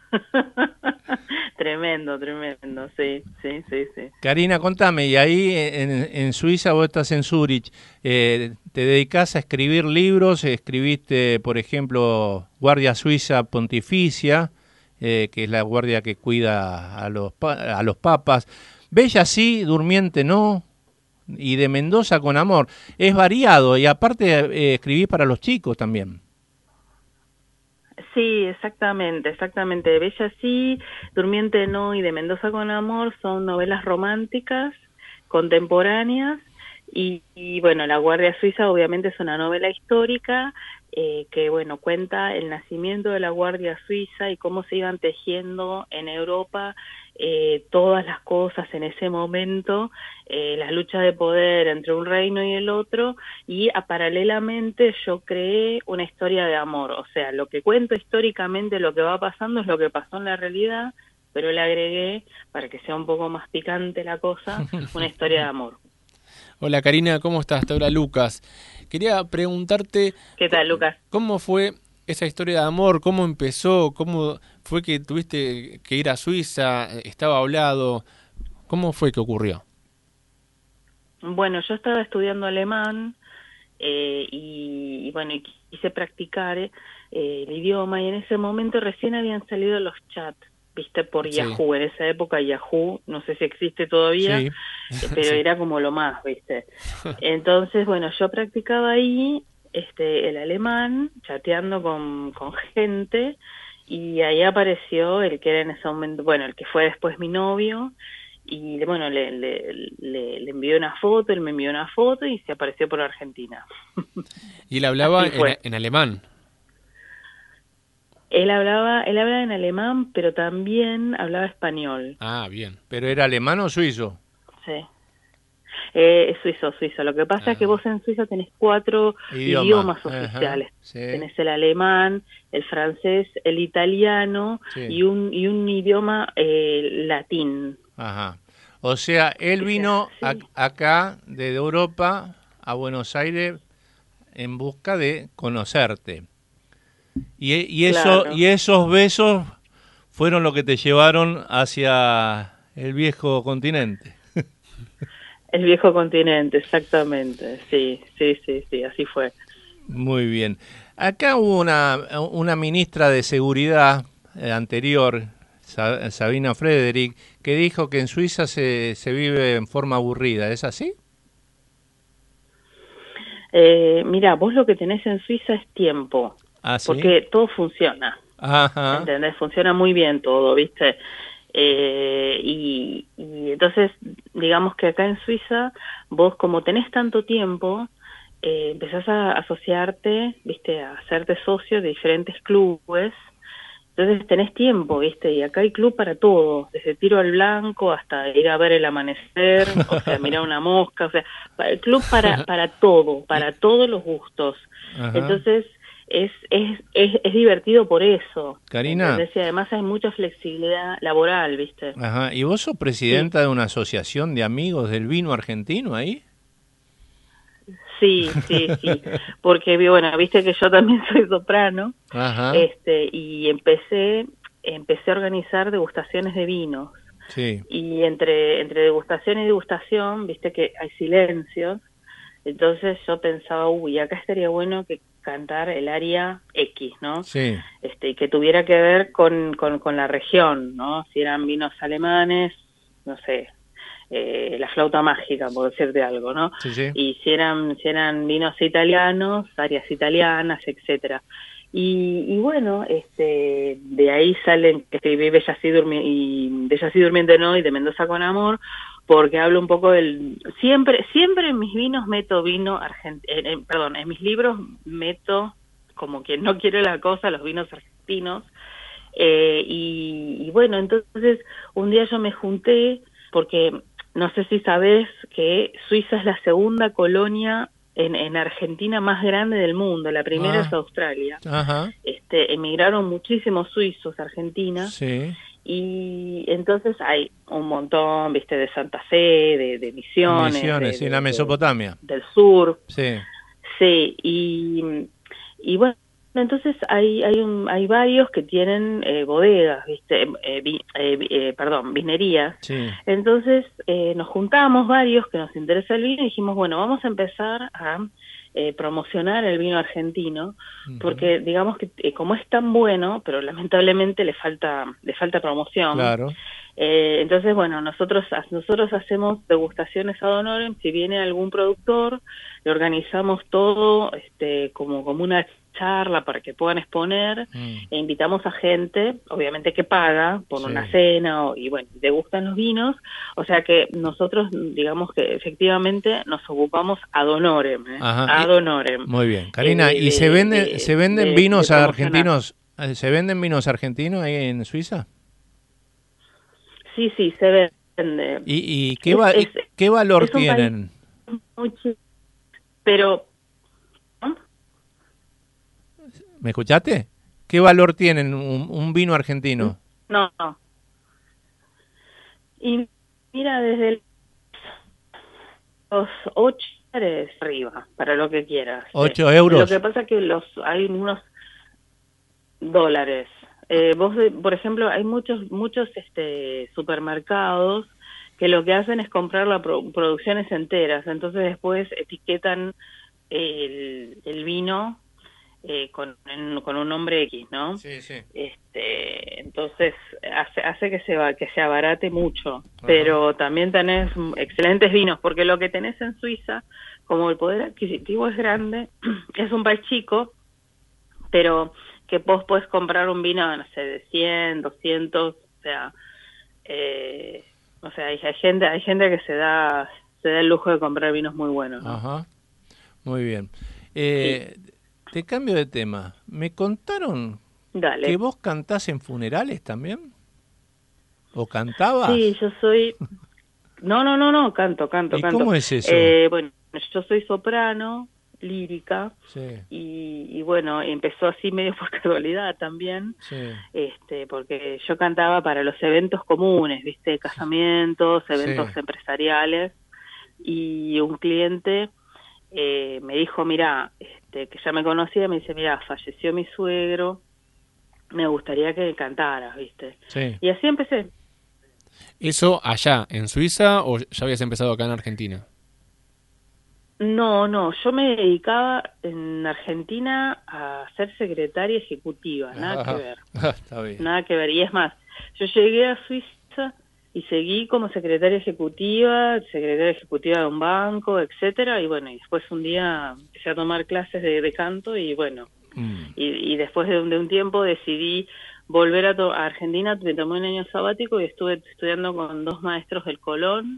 I: Tremendo, sí.
C: Karina, contame, y ahí en Suiza, vos estás en Zúrich, ¿te dedicás a escribir libros? Escribiste, por ejemplo, Guardia Suiza Pontificia, que es la guardia que cuida a los papas. Bella sí, durmiente no, y de Mendoza con amor. Es variado, y aparte escribís para los chicos también.
I: Sí, exactamente. Bella sí, Durmiente no y De Mendoza con amor son novelas románticas, contemporáneas, y bueno, La Guardia Suiza obviamente es una novela histórica que bueno, cuenta el nacimiento de la Guardia Suiza y cómo se iban tejiendo en Europa todas las cosas en ese momento, las luchas de poder entre un reino y el otro, y paralelamente yo creé una historia de amor, o sea, lo que cuento históricamente, lo que va pasando es lo que pasó en la realidad, pero le agregué, para que sea un poco más picante la cosa, una historia de amor.
D: Hola Karina, ¿cómo estás? Te habla Lucas. Quería preguntarte...
I: ¿Qué tal, Lucas?
D: ¿Cómo fue esa historia de amor? ¿Cómo empezó? ¿Cómo fue que tuviste que ir a Suiza? ¿Estaba hablado? ¿Cómo fue que ocurrió?
I: Bueno, yo estaba estudiando alemán y bueno, y quise practicar el idioma, y en ese momento recién habían salido los chats, viste, por Yahoo. En esa época Yahoo, no sé si existe todavía, pero era como lo más, viste. Entonces, bueno, yo practicaba ahí el alemán, chateando con gente, y ahí apareció el que era en ese momento, bueno, el que fue después mi novio, y bueno, le envié una foto, él me envió una foto y se apareció por Argentina.
D: ¿Y él hablaba en alemán?
I: Él hablaba en alemán, pero también hablaba español.
D: Ah, bien.
C: ¿Pero era alemán o suizo?
I: Sí. Suizo. Lo que pasa es que vos en Suiza tenés 4 idiomas oficiales.
C: Sí.
I: Tenés el alemán, el francés, el italiano y un idioma latín.
C: Ajá. O sea, él vino acá, desde Europa, a Buenos Aires en busca de conocerte.
I: Claro.
C: Y esos besos fueron lo que te llevaron hacia el viejo continente.
I: El viejo continente, exactamente. Sí, así fue.
C: Muy bien. Acá hubo una ministra de Seguridad anterior, Sabina Frederick, que dijo que en Suiza se vive en forma aburrida. ¿Es así?
I: Mira, vos lo que tenés en Suiza es tiempo,
C: ¿Ah, sí?
I: porque todo funciona.
C: Ajá.
I: ¿Entendés? Funciona muy bien todo, ¿viste? Y entonces, digamos que acá en Suiza, vos como tenés tanto tiempo, empezás a asociarte, ¿viste? A hacerte socio de diferentes clubes. Entonces tenés tiempo, ¿viste? Y acá hay club para todo, desde tiro al blanco hasta ir a ver el amanecer, o sea, mirar una mosca, o sea, el club para todo, para todos los gustos.
C: Ajá.
I: Entonces es divertido por eso.
C: Karina.
I: ¿Entendés? Y además hay mucha flexibilidad laboral, ¿viste?
C: Ajá. ¿Y vos sos presidenta de una asociación de amigos del vino argentino ahí?
I: Sí, porque bueno, viste que yo también soy soprano.
C: Ajá.
I: Y empecé a organizar degustaciones de vinos.
C: Sí.
I: Y entre degustación y degustación, viste que hay silencios. Entonces yo pensaba, acá estaría bueno que cantar el área X, ¿no?
C: Sí.
I: Y que tuviera que ver con la región, ¿no? Si eran vinos alemanes, no sé, la flauta mágica, por decirte algo, ¿no?
C: Sí, sí.
I: Y si eran vinos italianos, áreas italianas, etcétera. Y bueno, de ahí salen que escribí Bella así durmiente no y de Mendoza con amor, porque hablo un poco siempre en mis vinos meto vino argentino, en mis libros meto, como quien no quiere la cosa, los vinos argentinos. Y bueno, entonces un día yo me junté, porque no sé si sabés que Suiza es la segunda colonia en Argentina más grande del mundo. La primera es Australia.
C: Ajá.
I: Emigraron muchísimos suizos a Argentina.
C: Sí.
I: Y entonces hay un montón, viste, de Santa Fe, de Misiones.
C: En la Mesopotamia.
I: Del sur.
C: Sí.
I: Sí, y bueno, entonces hay varios que tienen bodegas, viste, vinerías.
C: Sí.
I: Entonces nos juntamos varios que nos interesa el vino y dijimos, bueno, vamos a empezar a promocionar el vino argentino, porque digamos que como es tan bueno, pero lamentablemente le falta promoción.
C: Claro.
I: Entonces, bueno, nosotros hacemos degustaciones ad honorem. Si viene algún productor, le organizamos todo como una charla para que puedan exponer, e invitamos a gente, obviamente que paga por una cena, y bueno, degustan los vinos. O sea que nosotros, digamos que efectivamente nos ocupamos ad honorem, ad honorem.
C: Muy bien, Karina, ¿y se venden vinos argentinos? ¿Se venden vinos argentinos ahí en Suiza?
I: Sí, se vende.
C: ¿Y qué valor tienen?
I: Pero
C: ¿me escuchaste? ¿Qué valor tienen un vino argentino?
I: No. Y mira, desde los 8 dólares arriba, para lo que quieras.
C: 8 euros.
I: Lo que pasa es que hay unos dólares. Vos, por ejemplo, hay muchos supermercados que lo que hacen es comprar las producciones enteras. Entonces después etiquetan el vino con un nombre X, ¿no?
C: Sí.
I: Entonces hace que se abarate mucho. Ajá. Pero también tenés excelentes vinos, porque lo que tenés en Suiza, como el poder adquisitivo es grande, es un país chico, pero que vos podés comprar un vino, no sé, de 100, 200, o sea, hay gente que se da el lujo de comprar vinos muy buenos, ¿no?
C: Ajá, muy bien. Te cambio de tema. Me contaron que vos cantás en funerales también. ¿O cantabas?
I: Sí, yo soy... No, canto.
C: ¿Y cómo es eso?
I: Bueno, yo soy soprano, lírica, y bueno, empezó así medio por casualidad también, porque yo cantaba para los eventos comunes, ¿viste? Casamientos, eventos empresariales, y un cliente me dijo, mira, que ya me conocía, me dice, mira, falleció mi suegro, me gustaría que cantaras, ¿viste?
C: Sí.
I: Y así empecé.
D: ¿Eso allá, en Suiza, o ya habías empezado acá en Argentina?
I: No, yo me dedicaba en Argentina a ser secretaria ejecutiva, nada que ver.
C: Está bien.
I: Nada que ver. Y es más, yo llegué a Suiza y seguí como secretaria ejecutiva de un banco, etcétera. Y bueno, y después un día empecé a tomar clases de canto y bueno, y después de un tiempo decidí volver a Argentina. Me tomé un año sabático y estuve estudiando con 2 maestros del Colón.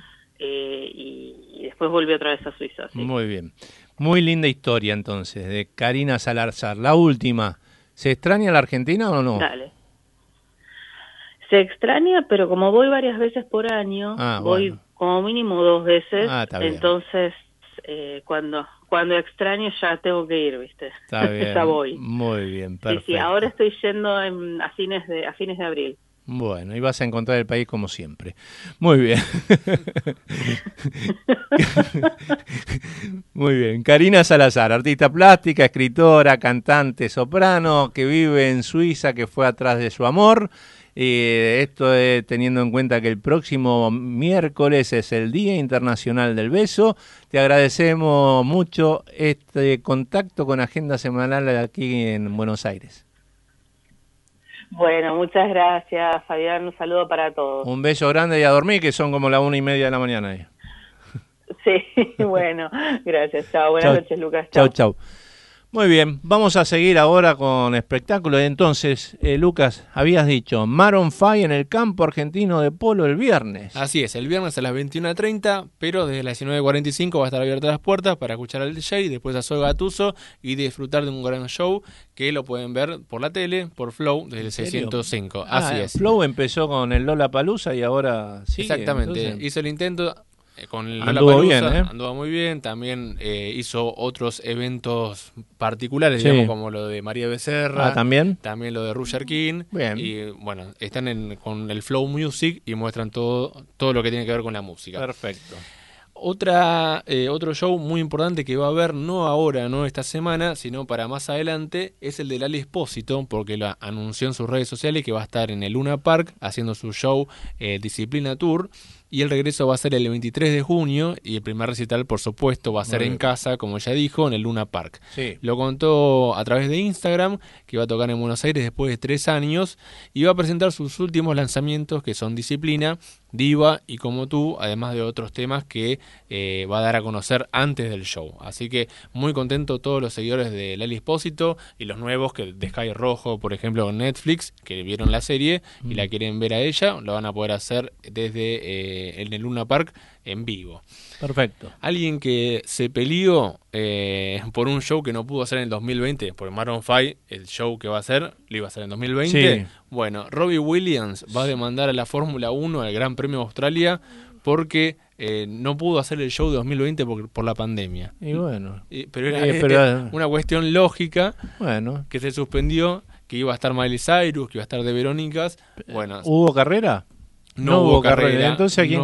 I: Y después volví otra vez a Suiza. ¿Sí?
C: Muy bien. Muy linda historia entonces, de Karina Salazar. La última, ¿se extraña la Argentina o no?
I: Dale. Se extraña, pero como voy varias veces por año, voy
C: bueno.
I: como mínimo 2 veces,
C: Está bien.
I: entonces cuando extraño ya tengo que ir, ¿viste?
C: Está bien.
I: Ya voy.
C: Muy bien, perfecto.
I: Sí, ahora estoy yendo a fines de abril.
C: Bueno, y vas a encontrar el país como siempre. Muy bien. Muy bien. Karina Salazar, artista plástica, escritora, cantante, soprano, que vive en Suiza, que fue atrás de su amor. Esto es teniendo en cuenta que el próximo miércoles es el Día Internacional del Beso. Te agradecemos mucho este contacto con Agenda Semanal aquí en Buenos Aires.
I: Bueno, muchas gracias, Fabián. Un saludo para todos.
C: Un beso grande y a dormir, que son como las 1:30 de la mañana ahí.
I: Sí, bueno, gracias. Chao, buenas noches, Lucas.
C: Chau. Muy bien, vamos a seguir ahora con espectáculos. Entonces, Lucas, habías dicho Maroon 5 en el campo argentino de polo el viernes.
D: Así es, el viernes a las 21:30, pero desde las 19:45 va a estar abiertas las puertas para escuchar al DJ, después a Zoe Gattuso y disfrutar de un gran show que lo pueden ver por la tele, por Flow, desde el 605. Así es.
C: Flow empezó con el Lollapalooza y ahora sigue.
D: Exactamente,
C: entonces
D: hizo el intento. Con el
C: anduvo bien,
D: anduvo muy bien, también hizo otros eventos particulares,
C: sí,
D: digamos, como lo de María Becerra,
C: también
D: lo de Roger King,
C: bien.
D: Y bueno, están con el Flow Music y muestran todo lo que tiene que ver con la música.
C: Perfecto.
D: Otro show muy importante que va a haber, no ahora, no esta semana, sino para más adelante, es el de Lali Espósito, porque lo anunció en sus redes sociales que va a estar en el Luna Park haciendo su show Disciplina Tour. Y el regreso va a ser el 23 de junio y el primer recital, por supuesto, va a ser en casa, como ya dijo, en el Luna Park.
C: Sí.
D: Lo contó a través de Instagram, que va a tocar en Buenos Aires después de 3 años y va a presentar sus últimos lanzamientos, que son Disciplina, Diva y Como Tú, además de otros temas que va a dar a conocer antes del show. Así que muy contento todos los seguidores de Lali Espósito y los nuevos que de Sky Rojo, por ejemplo, con Netflix, que vieron la serie y la quieren ver a ella, lo van a poder hacer desde en el Luna Park en vivo.
C: Perfecto.
D: Alguien que se peleó por un show que no pudo hacer en el 2020, por Maroon 5, el show que va a hacer, lo iba a hacer en 2020.
C: Sí.
D: Bueno, Robbie Williams va a demandar a la Fórmula 1, al Gran Premio de Australia, porque no pudo hacer el show de 2020 por la pandemia.
C: Y bueno.
D: Pero era una cuestión lógica,
C: bueno,
D: que se suspendió, que iba a estar Miley Cyrus, que iba a estar de Verónicas. Bueno,
C: ¿hubo carrera?
D: No hubo carrera.
C: Entonces, ¿a quién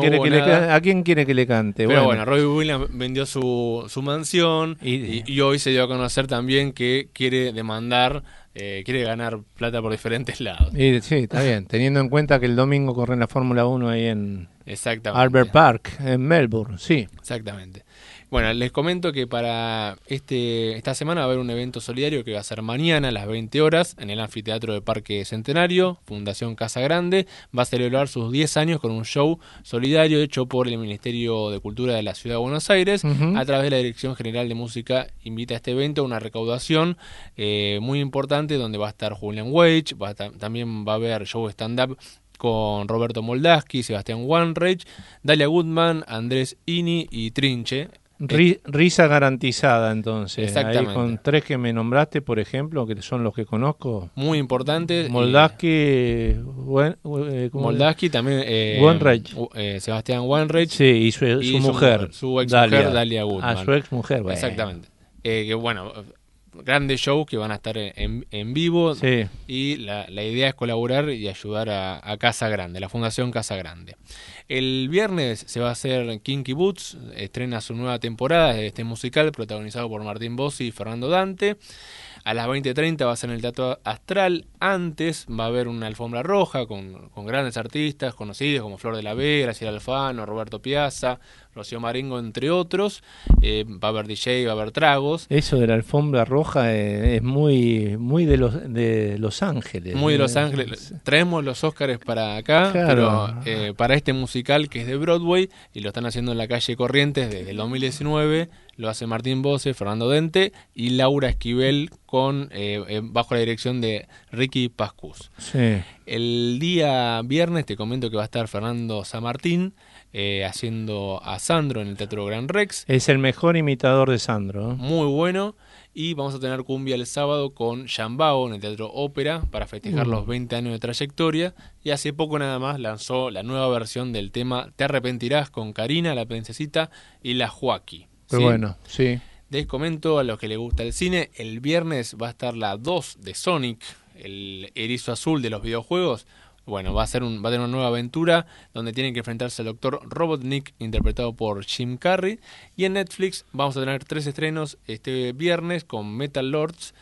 C: quiere que le cante?
D: Pero bueno, Robbie Williams vendió su mansión y hoy se dio a conocer también que quiere demandar, quiere ganar plata por diferentes lados.
C: Sí, está bien. Teniendo en cuenta que el domingo corre la Fórmula 1 ahí en Albert Park, en Melbourne. Sí.
D: Exactamente. Bueno, les comento que para esta semana va a haber un evento solidario que va a ser mañana a las 20 horas en el Anfiteatro de Parque Centenario, Fundación Casa Grande. Va a celebrar sus 10 años con un show solidario hecho por el Ministerio de Cultura de la Ciudad de Buenos Aires. A través de la Dirección General de Música invita a este evento a una recaudación muy importante donde va a estar Julian Wage, también va a haber show stand-up con Roberto Moldaski, Sebastián Wanreich, Dalia Goodman, Andrés Ini y Trinche.
C: Risa garantizada, entonces.
D: Exactamente.
C: Ahí con 3 que me nombraste, por ejemplo, que son los que conozco.
D: Muy importantes.
C: Moldaski,
D: Moldaski también.
C: Wanreich.
D: Sebastián Wanreich.
C: Sí, y su mujer.
D: Su ex mujer, Dalia Goodman.
C: Su ex mujer, bueno.
D: Exactamente. Que bueno, grandes shows que van a estar en vivo.
C: Sí.
D: Y la idea es colaborar y ayudar a Casa Grande, la Fundación Casa Grande. El viernes se va a hacer Kinky Boots, estrena su nueva temporada de este musical protagonizado por Martín Bossi y Fernando Dante. A las 20:30 va a ser en el Teatro Astral. Antes va a haber una alfombra roja con grandes artistas conocidos como Flor de la B, Graciela Alfano, Roberto Piazza, Rocío Marengo, entre otros. Va a haber DJ, va a haber tragos.
C: Eso de la alfombra roja es muy de Los Ángeles.
D: Muy de Los Ángeles. Traemos los Óscares para acá,
C: Claro.
D: pero para este musical que es de Broadway y lo están haciendo en la calle Corrientes desde el 2019, lo hace Martín Bossi, Fernando Dente y Laura Esquivel con bajo la dirección de Ricky Pascus.
C: Sí.
D: El día viernes te comento que va a estar Fernando Samartín haciendo a Sandro en el Teatro Gran Rex.
C: Es el mejor imitador de Sandro, ¿eh?
D: Muy bueno. Y vamos a tener cumbia el sábado con Yambao en el Teatro Ópera para festejar los 20 años de trayectoria. Y hace poco nada más lanzó la nueva versión del tema Te arrepentirás con Karina, la princesita y la Joaquí.
C: Pero bueno, sí.
D: Les comento a los que les gusta el cine, el viernes va a estar la 2 de Sonic, el erizo azul de los videojuegos. Bueno, va a tener una nueva aventura donde tienen que enfrentarse al Dr. Robotnik, interpretado por Jim Carrey. Y en Netflix vamos a tener 3 estrenos este viernes con Metal Lords,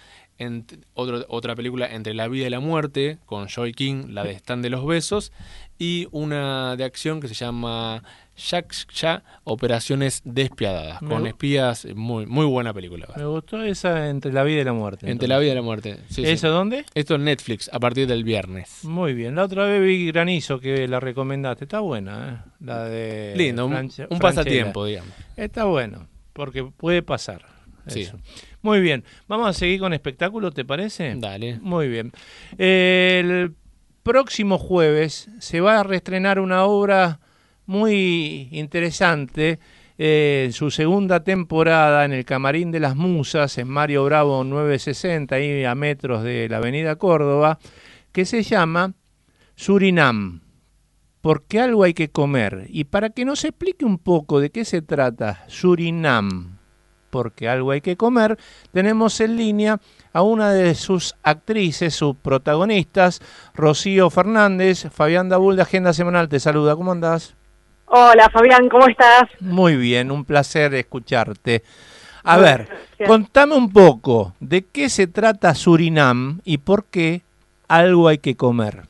D: otra película Entre la vida y la muerte con Joey King, la de Stan de los besos, y una de acción que se llama Yaksha, Operaciones Despiadadas, con espías. Muy buena película.
C: Me gustó esa Entre la vida y la muerte.
D: Entre la vida y la muerte. Sí,
C: ¿Eso
D: sí.
C: dónde?
D: Esto en Netflix a partir del viernes.
C: Muy bien. La otra vez vi Granizo, que la recomendaste. Está buena, ¿eh? La de
D: Lindo, un
C: Franchella.
D: pasatiempo, digamos.
C: Está bueno, porque puede pasar.
D: Sí.
C: Eso. Muy bien. Vamos a seguir con espectáculos, ¿te parece?
D: Dale.
C: Muy bien. El próximo jueves se va a reestrenar una obra muy interesante, en su segunda temporada en el Camarín de las Musas, en Mario Bravo 960, ahí a metros de la avenida Córdoba, que se llama Surinam, porque algo hay que comer. Y para que nos explique un poco de qué se trata Surinam, porque algo hay que comer, tenemos en línea a una de sus actrices, sus protagonistas, Rocío Fernández. Fabián Dabul de Agenda Semanal te saluda, ¿cómo andás?
J: Hola Fabián, ¿cómo estás?
C: Muy bien, un placer escucharte. A ver, contame un poco de qué se trata Surinam y por qué algo hay que comer.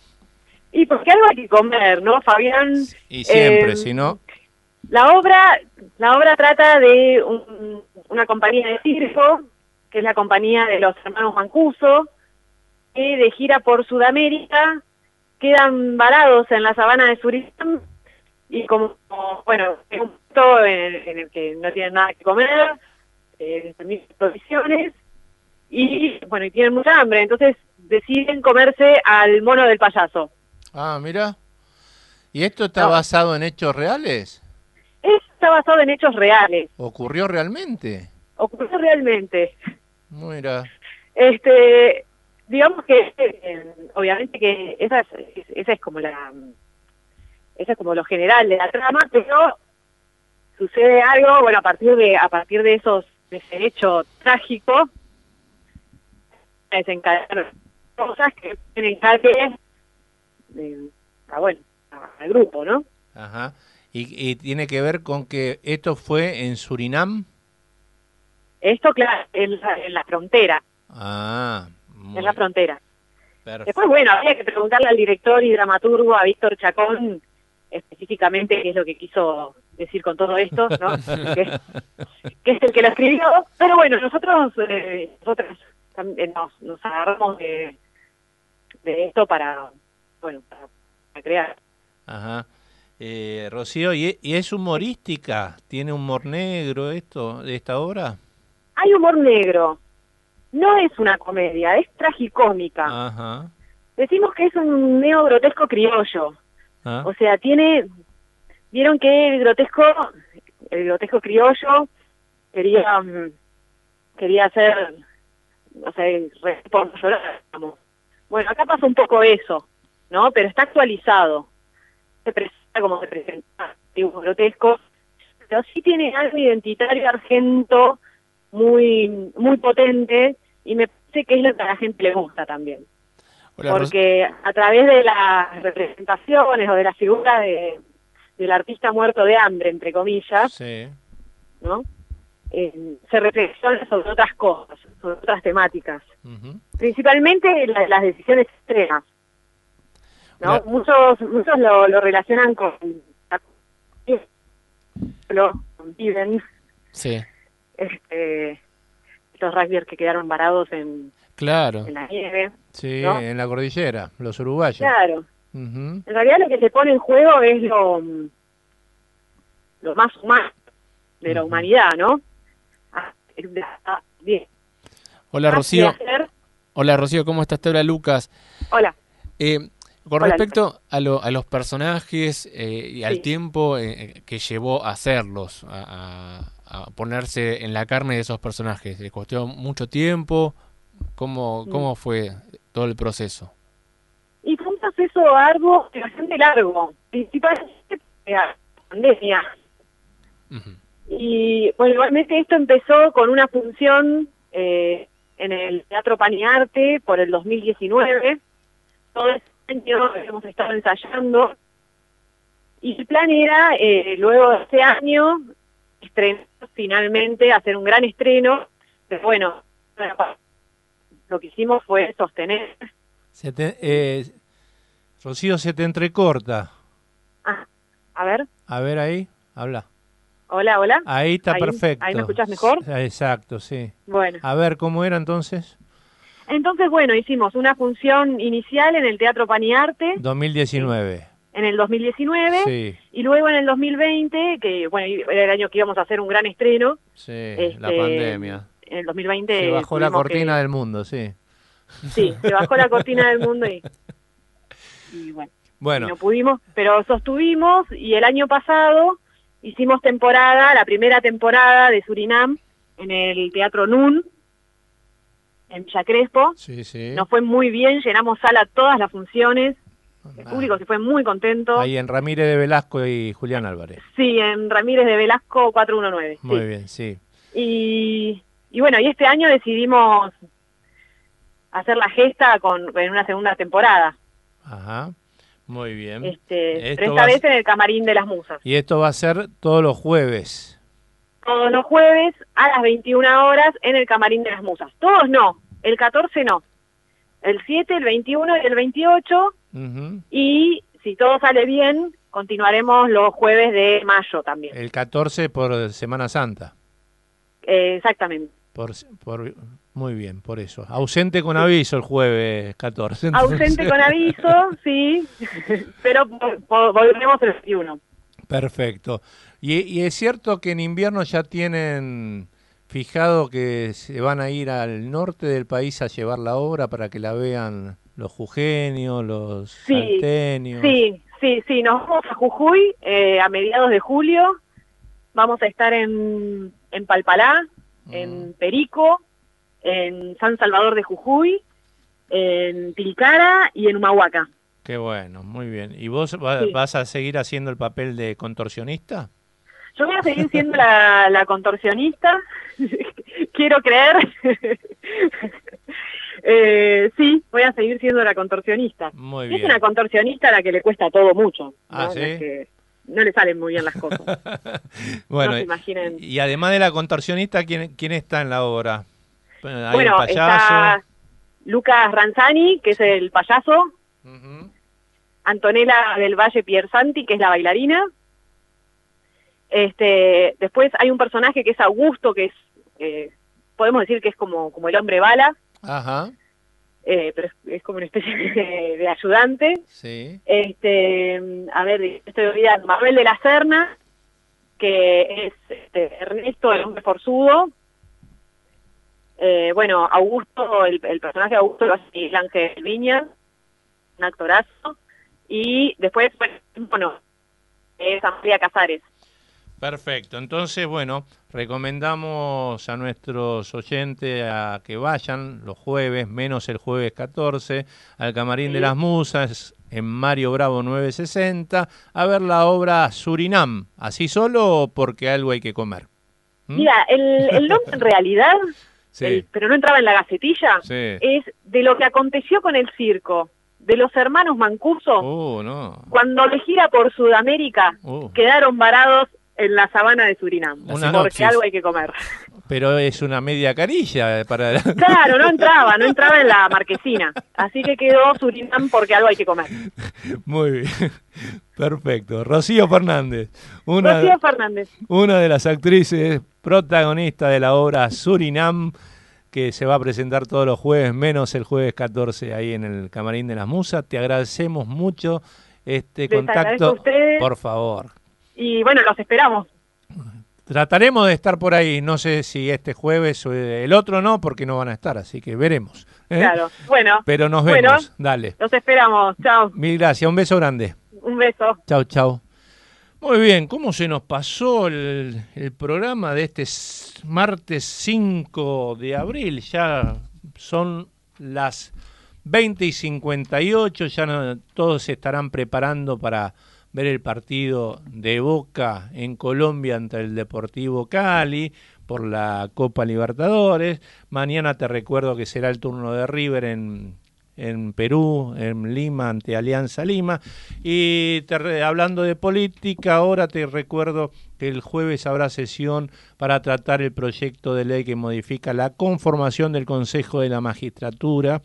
J: Y porque algo hay que comer, ¿no, Fabián?
C: Y siempre, si no...
J: La obra trata de una compañía de circo, que es la compañía de los hermanos Mancuso, que de gira por Sudamérica quedan varados en la sabana de Surinam y como bueno, es un punto en el que no tienen nada que comer, provisiones, y bueno, y tienen mucha hambre, entonces deciden comerse al mono del payaso.
C: Ah, mira. ¿Y esto está basado en hechos reales?
J: Está basado en hechos reales.
C: ¿Ocurrió realmente?
J: Ocurrió realmente.
C: Mira.
J: Digamos que obviamente que esa es como lo general de la trama, pero sucede algo, bueno, a partir de ese hecho trágico, desencadenar cosas que tienen que al grupo, ¿no?
C: Ajá. ¿Y tiene que ver con que esto fue en Surinam?
J: Esto, claro, en la frontera.
C: Ah,
J: en la frontera.
C: Perfecto.
J: Después, bueno, habría que preguntarle al director y dramaturgo, a Víctor Chacón, específicamente qué es lo que quiso decir con todo esto, ¿no? que es el que lo escribió. Pero bueno, nosotros también nos agarramos de esto para crear.
C: Ajá. Rocío, ¿y es humorística? ¿Tiene humor negro de esta obra?
J: Hay humor negro. No es una comedia, es tragicómica.
C: Ajá.
J: Decimos que es un neo-grotesco criollo.
C: ¿Ah?
J: O sea, vieron que el grotesco criollo quería hacer, no sé, por llorar, digamos. Bueno, acá pasa un poco eso, ¿no? Pero está actualizado. Se presenta como se presenta, antiguos grotescos, pero sí tiene algo identitario argento muy, muy potente, y me parece que es lo que a la gente le gusta también.
D: Hola,
J: Porque a través de las representaciones o de la figura del artista muerto de hambre, entre comillas,
D: Sí.
J: ¿no? Se reflexiona sobre otras cosas, sobre otras temáticas.
D: Ujú.
J: Principalmente las decisiones extremas, ¿no?
D: Claro.
J: Muchos lo relacionan con viven
D: Sí,
J: estos rugbyers que quedaron varados en
D: claro.
J: la nieve.
C: Sí,
J: ¿no?
C: en la cordillera, los uruguayos.
J: Claro.
C: Ujú.
J: En realidad lo que se pone en juego es lo más humano de la
C: Ujú.
J: humanidad, ¿no? Bien.
D: Hola,
J: Más
D: Rocío.
J: que hacer-
D: Hola, Rocío, ¿cómo estás? Te habla Lucas.
J: Hola.
D: Con
J: Hola,
D: respecto a los personajes y al
J: Sí.
D: tiempo que llevó a hacerlos, a ponerse en la carne de esos personajes, ¿le costó mucho tiempo? ¿Cómo fue todo el proceso?
J: Y fue un proceso arduo y bastante largo, principalmente por la pandemia.
D: Ujú.
J: Y bueno, igualmente esto empezó con una función en el Teatro Paniarte por el 2019. Todo ese año hemos estado ensayando. Y el plan era, luego de ese año, estrenar finalmente, hacer un gran estreno. Pero bueno, lo que hicimos fue sostener.
C: Rocío, se te entrecorta.
J: Ah, a ver,
C: A ver ahí, habla.
J: hola, hola.
C: Ahí está
J: Ahí-
C: perfecto.
J: ahí me escuchás mejor.
C: Exacto, sí.
J: Bueno.
C: A ver, ¿cómo era entonces?
J: Entonces, bueno, hicimos una función inicial en el Teatro Paniarte
C: 2019.
J: en el 2019
C: Sí,
J: y luego en el 2020, que bueno, era el año que íbamos a hacer un gran estreno.
C: sí, la pandemia.
J: En el 2020
C: Se bajó la
J: tuvimos
C: cortina
J: que-
C: del mundo, sí.
J: Sí, se bajó la cortina del mundo y bueno,
C: Bueno,
J: no pudimos, pero sostuvimos y el año pasado hicimos la primera temporada de Surinam en el Teatro Nun, en Villa Crespo.
C: sí, sí.
J: Nos fue muy bien, llenamos sala todas las funciones, el
C: Ah,
J: público se fue muy contento.
C: ahí en Ramírez de Velasco y Julián Álvarez.
J: Sí, en Ramírez de Velasco 419.
C: Muy
J: sí.
C: bien, sí.
J: Y bueno, y este año decidimos hacer la gesta en una segunda temporada.
C: Ajá, muy bien.
J: Pero
C: Esto
J: esta
C: va a
J: vez
C: ser-
J: en el Camarín de las Musas.
C: Y esto va a ser todos los jueves.
J: Todos los jueves a las 21 horas en el Camarín de las Musas. Todos no, el 14 no. El 7, el 21 y el 28.
C: Ujú.
J: Y si todo sale bien, continuaremos los jueves de mayo también.
C: El 14 por Semana Santa.
J: Exactamente.
C: Muy bien, por eso. Ausente con aviso el jueves 14. entonces.
J: Ausente con aviso, sí, pero volveremos el 21.
C: Perfecto. Y es cierto que en invierno ya tienen fijado que se van a ir al norte del país a llevar la obra para que la vean los jujeños, los salteños.
J: Sí, nos vamos a Jujuy a mediados de julio. Vamos a estar en Palpalá, en Perico, en San Salvador de Jujuy, en Tilcara y en Humahuaca.
C: Qué bueno, muy bien. ¿Y vos vas a seguir haciendo el papel de contorsionista?
J: Yo voy a seguir siendo la contorsionista, quiero creer. Sí, voy a seguir siendo la contorsionista.
C: Muy
J: Es
C: bien.
J: una contorsionista a la que le cuesta todo mucho.
C: Ah,
J: ¿no?
C: ¿sí?
J: No es que no le salen muy bien las cosas.
C: Bueno,
J: No se imaginen.
C: y además de la contorsionista, ¿quién está en la obra? ¿Hay un
J: Bueno,
C: payaso?
J: está Lucas Ranzani, que es el payaso.
C: Ujú.
J: Antonella del Valle Piersanti, que es la bailarina. Después hay un personaje que es Augusto, que es, podemos decir que es como el hombre bala,
C: Ajá,
J: pero es como una especie de ayudante.
C: sí.
J: A ver, estoy olvidando, Mabel de la Serna, que es Ernesto, el hombre forzudo. Bueno, Augusto, el personaje de Augusto lo hace Miguel Ángel Viñas, un actorazo. Y después, bueno, es Amalia Casares.
C: Perfecto. Entonces, bueno, recomendamos a nuestros oyentes a que vayan los jueves, menos el jueves 14, al Camarín
J: Sí.
C: de las Musas, en Mario Bravo 960, a ver la obra Surinam. ¿Así solo o porque algo hay que comer?
J: Mira, el nombre en realidad,
C: Sí.
J: pero no entraba en la gacetilla,
C: Sí.
J: es de lo que aconteció con el circo, de los hermanos Mancuso,
C: No.
J: cuando de gira por Sudamérica quedaron varados en la sabana de Surinam,
C: Una
J: porque
C: sinopsis.
J: algo hay que comer.
C: Pero es una media carilla para...
J: Claro, no entraba en la marquesina, así que quedó Surinam porque algo hay que comer.
C: Muy bien. Perfecto. Rocío Fernández.
J: Rocío Fernández.
C: Una de las actrices protagonistas de la obra Surinam, que se va a presentar todos los jueves, menos el jueves 14 ahí en el Camarín de las Musas. Te agradecemos mucho este
J: Les agradezco
C: contacto.
J: a ustedes.
C: Por favor.
J: Y bueno, los esperamos.
C: Trataremos de estar por ahí, no sé si este jueves o el otro no, porque no van a estar, así que veremos.
J: Claro, bueno.
C: Pero nos
J: Bueno,
C: vemos, dale.
J: Los esperamos, chao.
C: Mil gracias, un beso grande.
J: Un beso.
C: Chau, chau. Muy bien, ¿cómo se nos pasó el programa de este martes 5 de abril? Ya son las 20:58, ya todos se estarán preparando para ver el partido de Boca en Colombia ante el Deportivo Cali por la Copa Libertadores. Mañana te recuerdo que será el turno de River en Perú, en Lima, ante Alianza Lima. Y hablando de política, ahora te recuerdo que el jueves habrá sesión para tratar el proyecto de ley que modifica la conformación del Consejo de la Magistratura,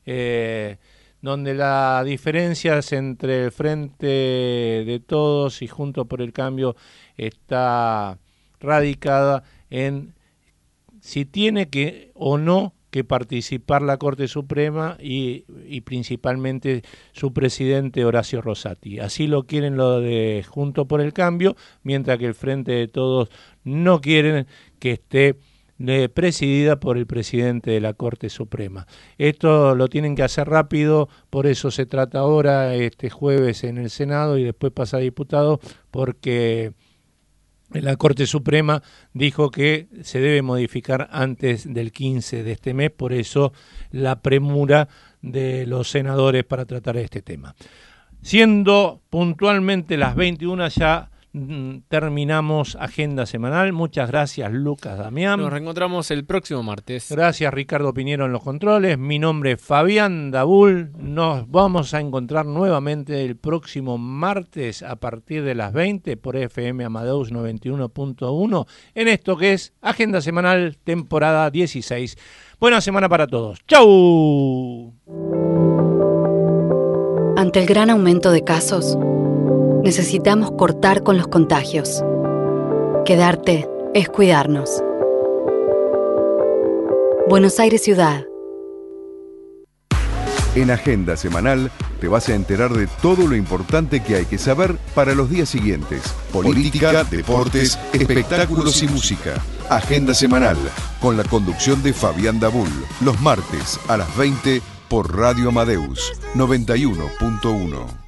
C: donde las diferencias entre el Frente de Todos y Juntos por el Cambio está radicada en si tiene que o no que participar la Corte Suprema y principalmente su presidente Horacio Rosati. Así lo quieren lo de Juntos por el Cambio, mientras que el Frente de Todos no quieren que esté presidida por el presidente de la Corte Suprema. Esto lo tienen que hacer rápido, por eso se trata ahora este jueves en el Senado y después pasa a diputados, porque la Corte Suprema dijo que se debe modificar antes del 15 de este mes, por eso la premura de los senadores para tratar este tema. Siendo puntualmente las 21 ya terminamos Agenda Semanal. Muchas gracias, Lucas Damián.
D: Nos reencontramos el próximo martes.
C: Gracias, Ricardo Piñero en los controles. Mi nombre es Fabián Dabul. Nos vamos a encontrar nuevamente el próximo martes a partir de las 20 por FM Amadeus 91.1 en esto que es Agenda Semanal, temporada 16. Buena semana para todos. ¡Chau!
B: Ante el gran aumento de casos, necesitamos cortar con los contagios. Quedarte es cuidarnos. Buenos Aires Ciudad.
A: En Agenda Semanal te vas a enterar de todo lo importante que hay que saber para los días siguientes. Política, deportes, espectáculos y música. Agenda Semanal, con la conducción de Fabián Dabul, los martes a las 20 por Radio Amadeus 91.1.